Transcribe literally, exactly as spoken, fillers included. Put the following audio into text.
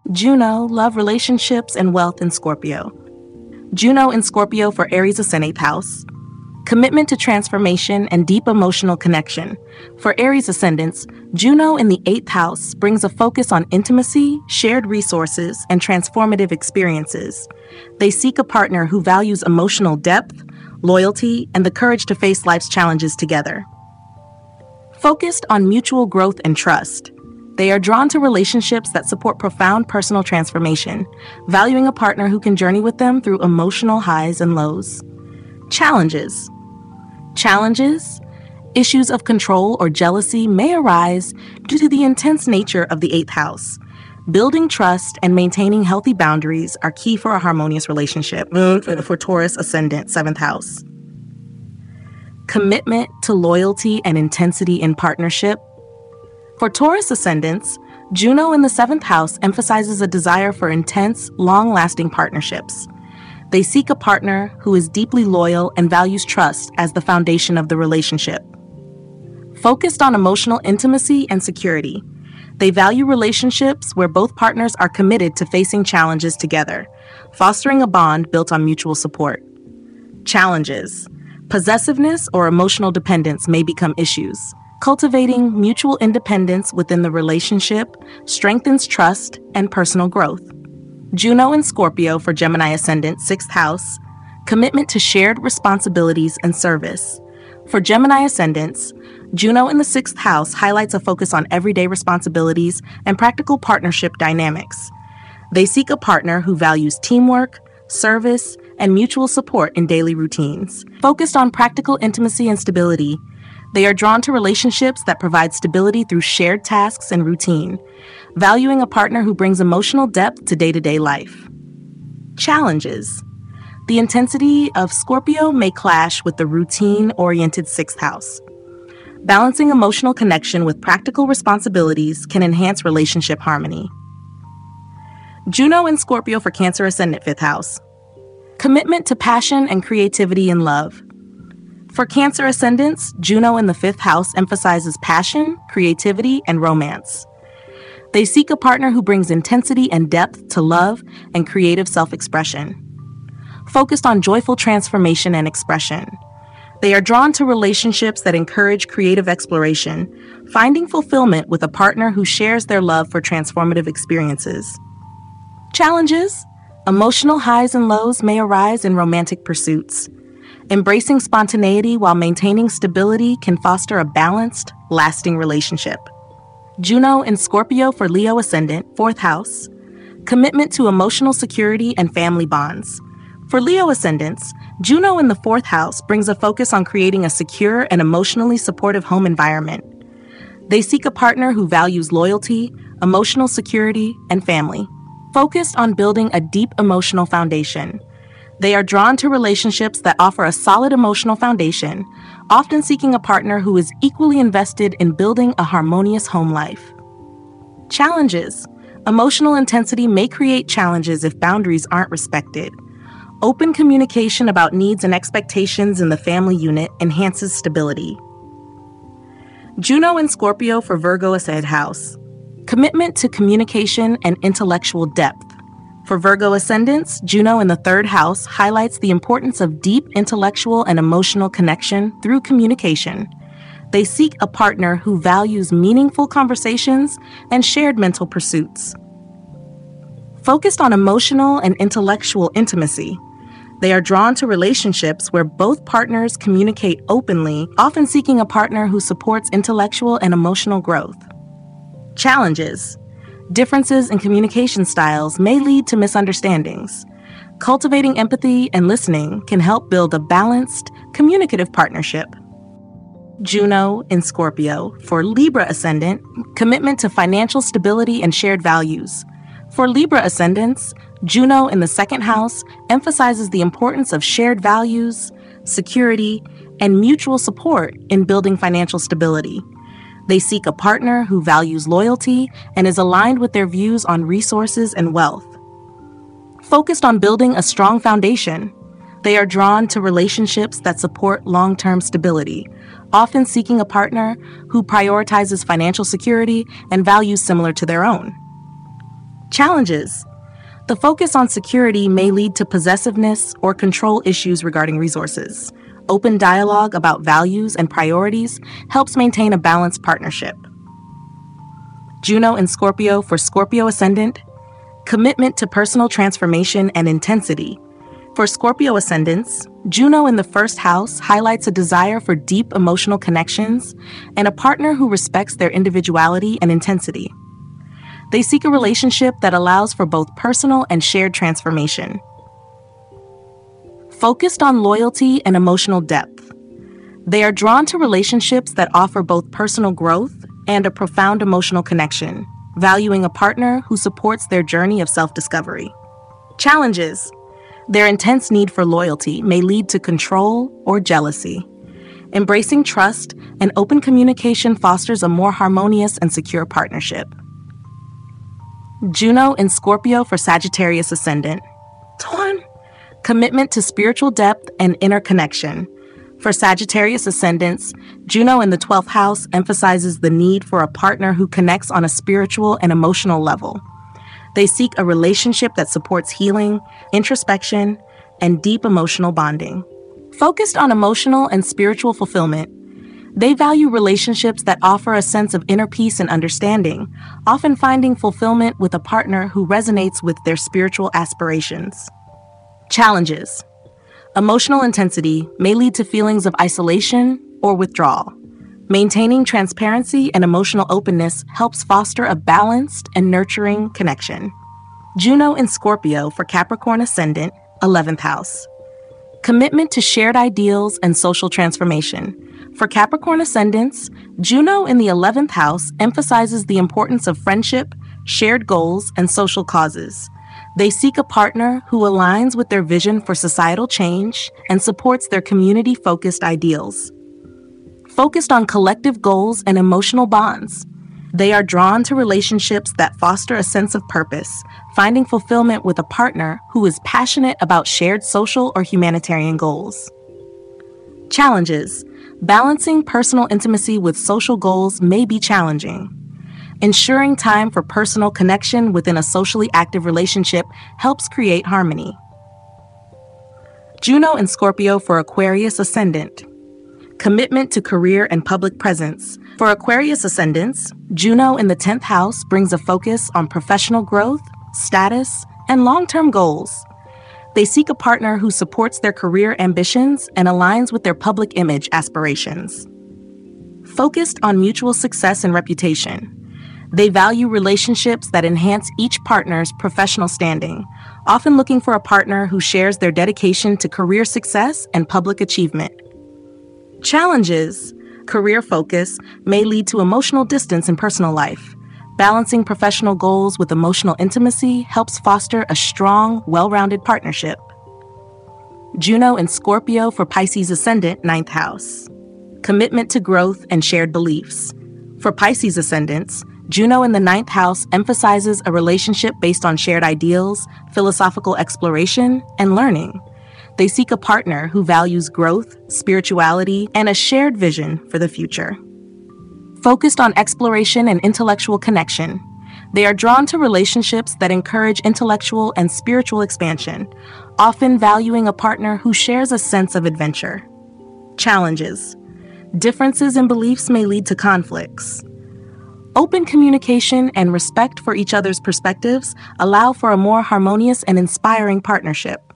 Juno, love, relationships, and wealth in Scorpio. Juno in Scorpio for Aries Ascendant House. Commitment to transformation and deep emotional connection. For Aries Ascendants, Juno in the eighth house brings a focus on intimacy, shared resources, and transformative experiences. They seek a partner who values emotional depth, loyalty, and the courage to face life's challenges together. Focused on mutual growth and trust. They are drawn to relationships that support profound personal transformation, valuing a partner who can journey with them through emotional highs and lows. Challenges. Challenges. Issues of control or jealousy may arise due to the intense nature of the eighth house. Building trust and maintaining healthy boundaries are key for a harmonious relationship. For Taurus Ascendant, seventh house. Commitment to loyalty and intensity in partnership. For Taurus Ascendants, Juno in the seventh house emphasizes a desire for intense, long-lasting partnerships. They seek a partner who is deeply loyal and values trust as the foundation of the relationship. Focused on emotional intimacy and security. They value relationships where both partners are committed to facing challenges together, fostering a bond built on mutual support. Challenges. Possessiveness or emotional dependence may become issues. Cultivating mutual independence within the relationship strengthens trust and personal growth. Juno in Scorpio for Gemini Ascendant, sixth house. Commitment to shared responsibilities and service. For Gemini Ascendants, Juno in the sixth house highlights a focus on everyday responsibilities and practical partnership dynamics. They seek a partner who values teamwork, service, and mutual support in daily routines. Focused on practical intimacy and stability, they are drawn to relationships that provide stability through shared tasks and routine, valuing a partner who brings emotional depth to day-to-day life. Challenges. The intensity of Scorpio may clash with the routine-oriented sixth house. Balancing emotional connection with practical responsibilities can enhance relationship harmony. Juno in Scorpio for Cancer Ascendant, fifth house. Commitment to passion and creativity in love. For Cancer Ascendants, Juno in the fifth house emphasizes passion, creativity, and romance. They seek a partner who brings intensity and depth to love and creative self-expression. Focused on joyful transformation and expression. They are drawn to relationships that encourage creative exploration, finding fulfillment with a partner who shares their love for transformative experiences. Challenges. Emotional highs and lows may arise in romantic pursuits. Embracing spontaneity while maintaining stability can foster a balanced, lasting relationship. Juno in Scorpio for Leo Ascendant, fourth house. Commitment to emotional security and family bonds. For Leo Ascendants, Juno in the fourth house brings a focus on creating a secure and emotionally supportive home environment. They seek a partner who values loyalty, emotional security, and family. Focused on building a deep emotional foundation. They are drawn to relationships that offer a solid emotional foundation, often seeking a partner who is equally invested in building a harmonious home life. Challenges. Emotional intensity may create challenges if boundaries aren't respected. Open communication about needs and expectations in the family unit enhances stability. Juno in Scorpio for Virgo Ascendant House. Commitment to communication and intellectual depth. For Virgo Ascendants, Juno in the third house highlights the importance of deep intellectual and emotional connection through communication. They seek a partner who values meaningful conversations and shared mental pursuits. Focused on emotional and intellectual intimacy, they are drawn to relationships where both partners communicate openly, often seeking a partner who supports intellectual and emotional growth. Challenges. Differences in communication styles may lead to misunderstandings. Cultivating empathy and listening can help build a balanced, communicative partnership. Juno in Scorpio for Libra Ascendant, commitment to financial stability and shared values. For Libra Ascendants, Juno in the second house emphasizes the importance of shared values, security, and mutual support in building financial stability. They seek a partner who values loyalty and is aligned with their views on resources and wealth. Focused on building a strong foundation, they are drawn to relationships that support long-term stability, often seeking a partner who prioritizes financial security and values similar to their own. Challenges. The focus on security may lead to possessiveness or control issues regarding resources. Open dialogue about values and priorities helps maintain a balanced partnership. Juno in Scorpio for Scorpio ascendant. Commitment to personal transformation and intensity. For Scorpio ascendants, Juno in the first house highlights a desire for deep emotional connections and a partner who respects their individuality and intensity. They seek a relationship that allows for both personal and shared transformation. Focused on loyalty and emotional depth. They are drawn to relationships that offer both personal growth and a profound emotional connection, valuing a partner who supports their journey of self-discovery. Challenges. Their intense need for loyalty may lead to control or jealousy. Embracing trust and open communication fosters a more harmonious and secure partnership. Juno in Scorpio for Sagittarius ascendant. Torn. Commitment to spiritual depth and inner connection. For Sagittarius ascendants, Juno in the twelfth house emphasizes the need for a partner who connects on a spiritual and emotional level. They seek a relationship that supports healing, introspection, and deep emotional bonding. Focused on emotional and spiritual fulfillment, they value relationships that offer a sense of inner peace and understanding, often finding fulfillment with a partner who resonates with their spiritual aspirations. Challenges. Emotional intensity may lead to feelings of isolation or withdrawal. Maintaining transparency and emotional openness helps foster a balanced and nurturing connection. Juno in Scorpio for Capricorn ascendant, eleventh house. Commitment to shared ideals and social transformation. For Capricorn ascendants, Juno in the eleventh house emphasizes the importance of friendship, shared goals, and social causes. They seek a partner who aligns with their vision for societal change and supports their community-focused ideals. Focused on collective goals and emotional bonds, they are drawn to relationships that foster a sense of purpose, finding fulfillment with a partner who is passionate about shared social or humanitarian goals. Challenges. Balancing personal intimacy with social goals may be challenging. Ensuring time for personal connection within a socially active relationship helps create harmony. Juno in Scorpio for Aquarius ascendant. Commitment to career and public presence. For Aquarius ascendants, Juno in the tenth house brings a focus on professional growth, status, and long-term goals. They seek a partner who supports their career ambitions and aligns with their public image aspirations. Focused on mutual success and reputation, they value relationships that enhance each partner's professional standing, often looking for a partner who shares their dedication to career success and public achievement. Challenges. Career focus may lead to emotional distance in personal life. Balancing professional goals with emotional intimacy helps foster a strong, well-rounded partnership. Juno in Scorpio for Pisces ascendant, ninth house. Commitment to growth and shared beliefs. For Pisces ascendants, Juno in the ninth house emphasizes a relationship based on shared ideals, philosophical exploration, and learning. They seek a partner who values growth, spirituality, and a shared vision for the future. Focused on exploration and intellectual connection, they are drawn to relationships that encourage intellectual and spiritual expansion, often valuing a partner who shares a sense of adventure. Challenges. Differences in beliefs may lead to conflicts. Open communication and respect for each other's perspectives allow for a more harmonious and inspiring partnership.